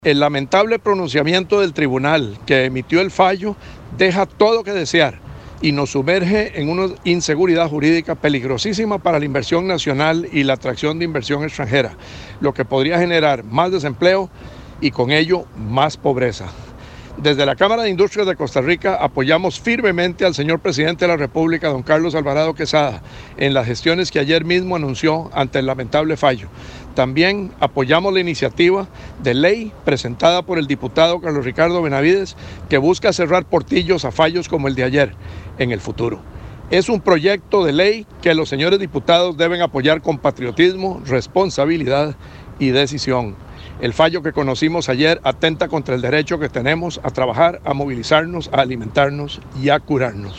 El lamentable pronunciamiento del tribunal que emitió el fallo deja todo que desear y nos sumerge en una inseguridad jurídica peligrosísima para la inversión nacional y la atracción de inversión extranjera, lo que podría generar más desempleo y con ello más pobreza. Desde la Cámara de Industrias de Costa Rica apoyamos firmemente al señor presidente de la República, don Carlos Alvarado Quesada, en las gestiones que ayer mismo anunció ante el lamentable fallo. También apoyamos la iniciativa de ley presentada por el diputado Carlos Ricardo Benavides, que busca cerrar portillos a fallos como el de ayer en el futuro. Es un proyecto de ley que los señores diputados deben apoyar con patriotismo, responsabilidad y decisión. El fallo que conocimos ayer atenta contra el derecho que tenemos a trabajar, a movilizarnos, a alimentarnos y a curarnos.